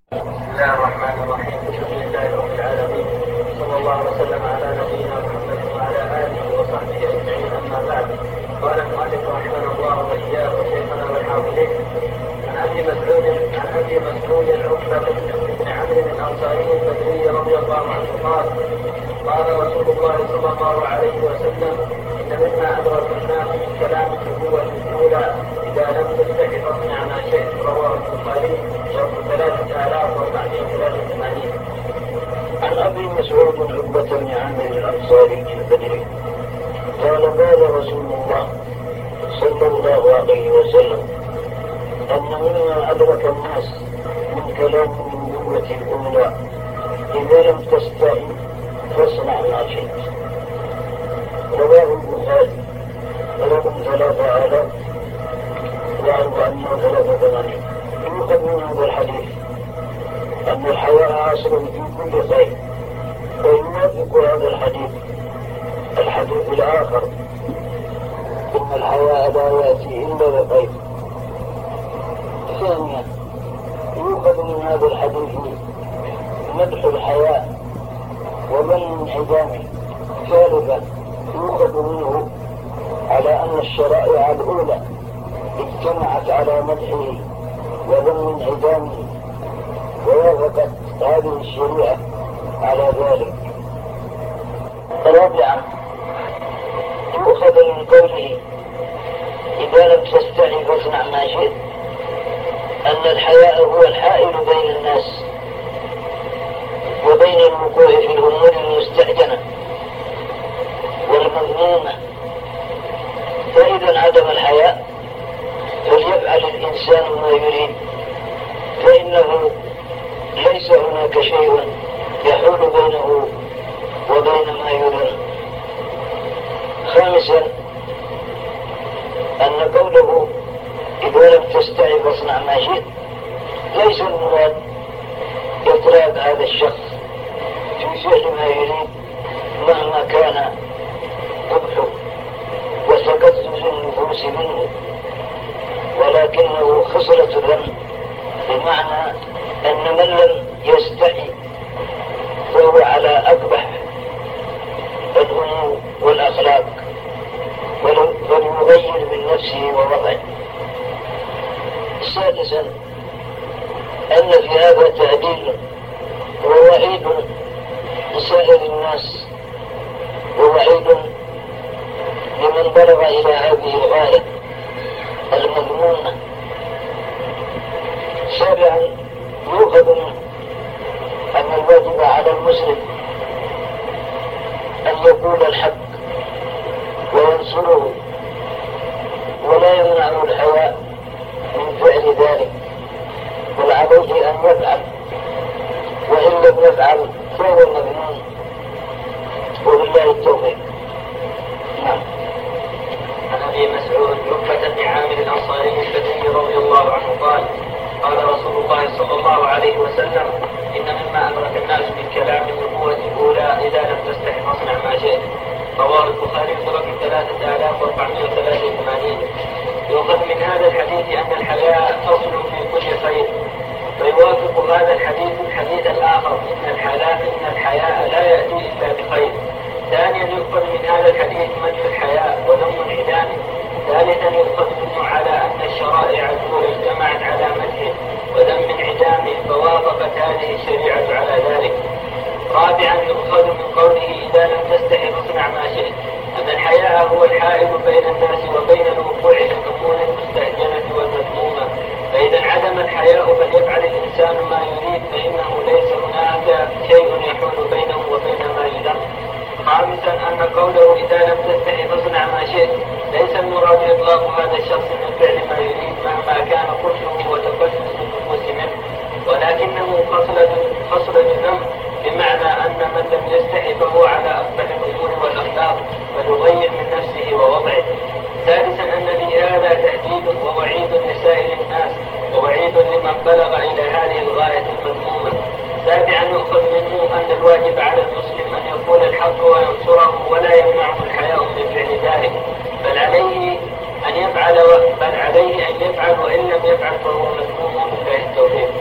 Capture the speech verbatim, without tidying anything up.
بسم الله الرحمن الرحيم. الحمد لله رب العالمين، صلى الله وسلم على نبينا محمد وعلى اله وصحبه اجمعين. اما بعد، قال المؤلف رحمه الله واياه وشيخنا والحافظين عن ابي مسعود عن ابي مسعود عقبه بن عمرو الانصاري البدري رضي الله عنه قال قال رسول الله صلى الله عليه وسلم: ان مما ادرك الناس من كلام النبوه الاولى اذا لم تستحي فاصنع ما شئت. رواه البخاري ثلاثة آلاف وأربعمائة وثلاثة وثمانين. عن أبي مسعود عقبة بن عامر الأنصاري البدري قال قال رسول الله صلى الله عليه وسلم: أن مما أدرك الناس من كلام النبوة الأولى إذا لم تستحي فاصنع ما شئت. رواه البخاري رقم ثلاثة آلاف وأربعمائة وثلاثة وثمانين. يؤخذ من هذا الحديث أن الحياء أصل في كل خير، ويوافق هذا الحديث الحديث الآخر: إن الحياء لا يأتي إلا بخير. ثانيا، يؤخذ من هذا الحديث مدح الحياء ومن انعدامه. ثالثا، يؤخذ منه على أن الشرائع الأولى اجتمعت على مدحه وذم انعدامه، ووافقت هذه الشريعة على ذلك. رابعا، يؤخذ من قوله إذا لم تستحي فاصنع ما شئت أن الحياء هو الحائل بين الناس وبين الوقوع في الأمور المستعجلة والمذمومة. فإذا انعدم الحياء فليفعل الإنسان ما يريد، فإنه ليس هناك شيء يحول بينه وبين ما يريد. خامسا، أن قوله إذا لم تستحي فاصنع ما شئت ليس المراد إطراء هذا الشخص في فعل ما يريد مهما كان قبحه وتقزز النفوس منه، ولكنه خصلة ذنب، بمعنى أن من لم يستحي فهو على أقبح الأمور والأخلاق، وليغير من نفسه ووضعه. سادسا، أن في هذا تهديد ووعيد لسائر الناس، ووعيد لمن بلغ إلى هذه الغاية المذمومة. سابعا، يؤخذ أن الواجب على المسلم أن يقول الحق وينصره، ولا يمنعه الحياء من فعل ذلك، بل عليه أن يفعل، وإن لم يفعل فهو مذموم. وبالله التوفيق. نعم. عن ابي مسعود عقبة بن عامر الانصاري البدري رضي الله عنه قال قال رسول الله صلى الله عليه وسلم: ان مما ادرك الناس من كلام النبوة الاولى اذا لم تستحي فاصنع ما شئت. رواه البخاري برقم ثلاثة آلاف وأربعمائة وثلاثة وثمانين. يؤخذ من هذا الحديث ان الحياء اصل في كل خير، ويوافق هذا الحديث الحديث الاخر: ان الحياء ان الحياء لا ياتي الا بخير. ثانيا، يؤخذ من هذا الحديث مدح الحياء وذم انعدامه. ثالثا، يؤخذ منه على ان الشرائع الاولى اجتمعت على مدحه وذم انعدامه، فوافقت هذه الشريعه على ذلك. رابعا، يؤخذ من قوله اذا لم تستحي فاصنع ما شئت ان الحياء هو الحائل بين الناس وبين الوقوع في الامور المستعجله والمذمومه، فاذا انعدم الحياء فليفعل الانسان ما يريد، فانه ليس هناك شيء يحول بينه وبين ما يذم. خامسا، أن قوله إذا لم تستحي فاصنع ما شئت ليس المراد إطلاق هذا الشخص من فعل ما يريد مهما كان قتله وتقدس النفوس منه، ولكنه خصلة ذنب، بمعنى أن من لم يستحي فهو على أقبح الأمور والأخلاق، فليغير من نفسه ووضعه. ثالثا، أن في هذا تهديد ووعيد لسائر الناس، ووعيد لمن بلغ إلى هذه الغاية المذمومة. سابعا، يؤخذ منه أن الواجب على المسلم أن يقول الحق وينصره، ولا يمنعه الحياء من فعل ذلك، بل عليه أن يفعل بل عليه أن يفعل وإن لم يفعل فهو مذموم. بالله التوفيق.